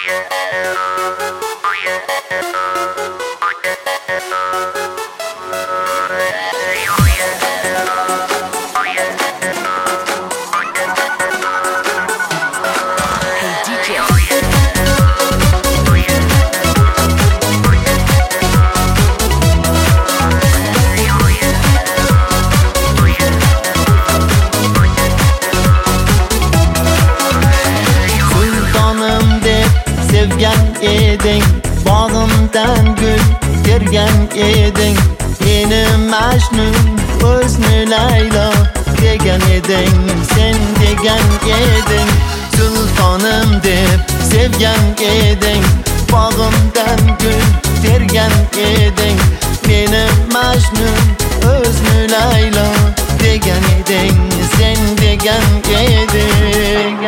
Eding bağımdan gül tergan eding meni Majnun o'zni Laylo degan eding sen degan eding sultonim deb sevgan eding bağımdan gül tergan eding meni Majnun o'zni Laylo degan eding sen degan eding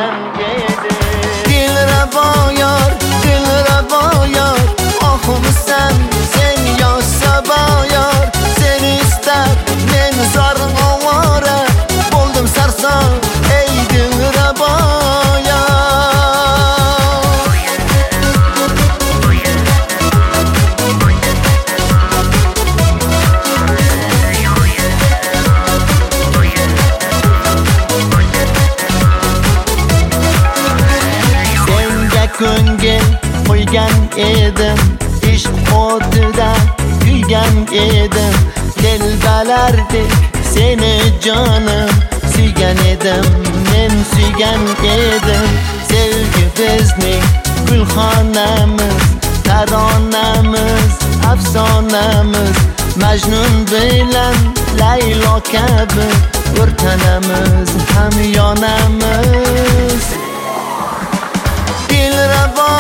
Dilrabo yor ahımsan sen yoshsa boyor sen istab men zor ovora bo'ldum sarson ey Dilrabo senga ko'ngil qo'ygan edim ishq o'tida kuygan edim telbalardek seni jonim suygan edim men suygan edim sevgi bizning gulxonamiz taronamiz afsonamiz Majnun bilan Laylo kabi o'rtanamiz ham yonamiz Dilrabo